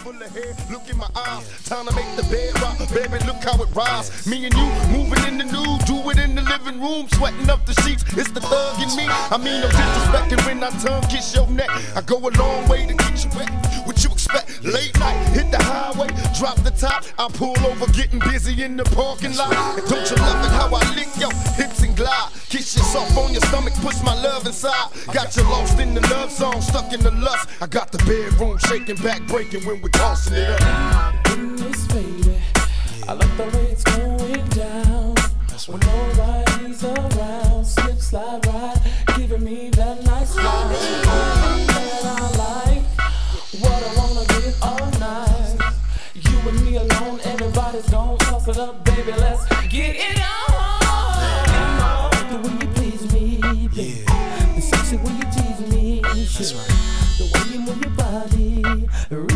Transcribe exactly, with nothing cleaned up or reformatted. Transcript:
full of hair, look in my eyes. Time to make the bed rock, baby, look how it rise. Me and you moving in the nude, do it in the living room, sweating up the sheets. It's the thug in me. I mean, no disrespecting when I tongue kiss your neck. I go a long way to get you wet. What you expect? Late night, hit the highway, drop the top. I pull over, getting busy in the parking lot. And don't you love it how I lick your hips and glide? Kiss you soft on your stomach, push my love inside. Got you lost in the love song, stuck in the lust. I got the bedroom shaking, back breaking when we're tossing it up. In this baby, I like the way it's going down. When nobody's around, slip, slide, ride, giving me that nice ride. That I like, what I wanna get all night. You and me alone, everybody's gon' toss it up, baby. Let's get it on. The way you please me, baby. The sexy way you tease me. That's right. The way you move your body.